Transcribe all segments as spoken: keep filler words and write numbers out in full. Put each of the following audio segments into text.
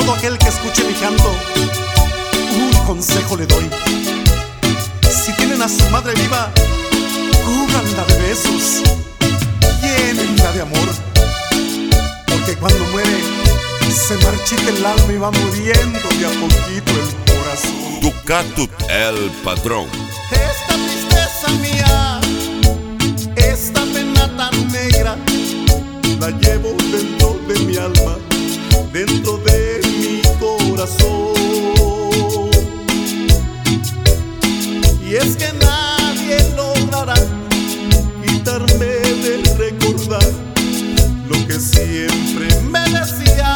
todo aquel que escuche mi canto, un consejo le doy. Si tienen a su madre viva, cúbranla de besos, llénenla de amor, porque cuando muere se marchita el alma y va muriendo de a poquito el corazón. Ducato El Padrón. Esta tristeza mía, esta pena tan negra, la llevo dentro de mi alma, dentro de mi corazón. Y es que nadie logrará quitarme de recordar lo que siempre me decías.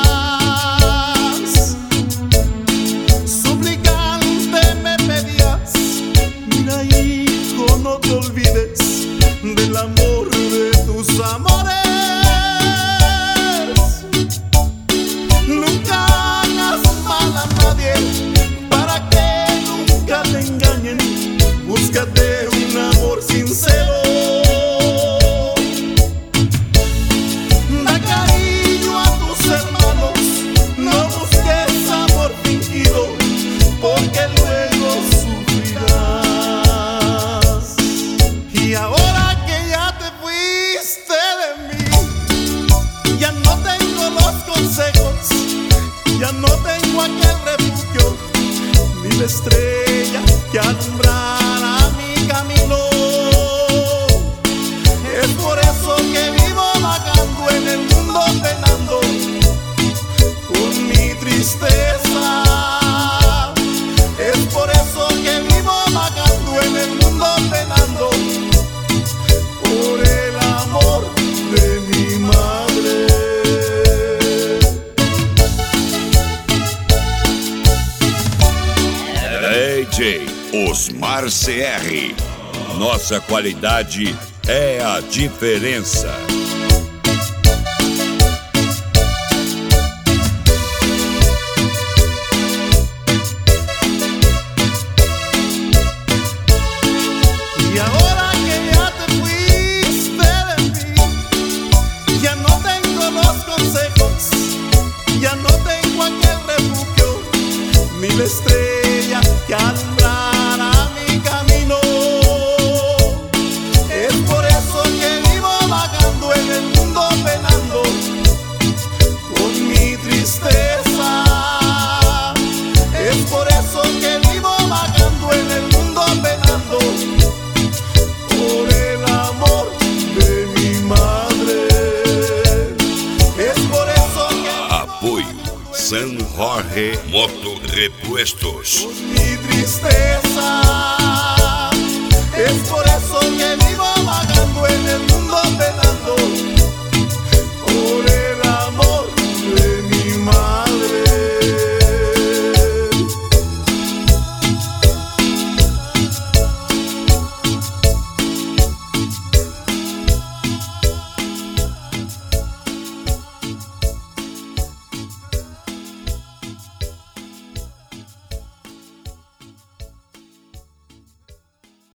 Suplicante me pedías: mira, hijo, no te olvides del amor de tus amores. Nunca hagas mal a nadie para que nunca te engañen. Búscate un amor sincero. Da cariño a tus hermanos, no busques amor fingido, porque luego sufrirás. Y ahora que ya te fuiste de mí, ya no tengo los consejos, ya no tengo aquel refugio, ni la estrella que alumbrara mi camino. Es por eso que vivo vagando en el mundo, penando con mi tristeza. Es por eso que vivo vagando en el mundo, penando por el amor de mi madre. D J Osmar C R. Nossa qualidade é a diferença. Y ahora que ya te fuiste de mí, ya no tengo los consejos, ya no tengo aquel refugio, ni la estrella que alumbrara mi camino. Es por eso que vivo vagando en el mundo, penando con mi tristeza. Es por eso que vivo vagando en el mundo, penando por el amor de mi madre. Es por eso que Apoio San Jorge Moto Repuestos. con mi tristeza.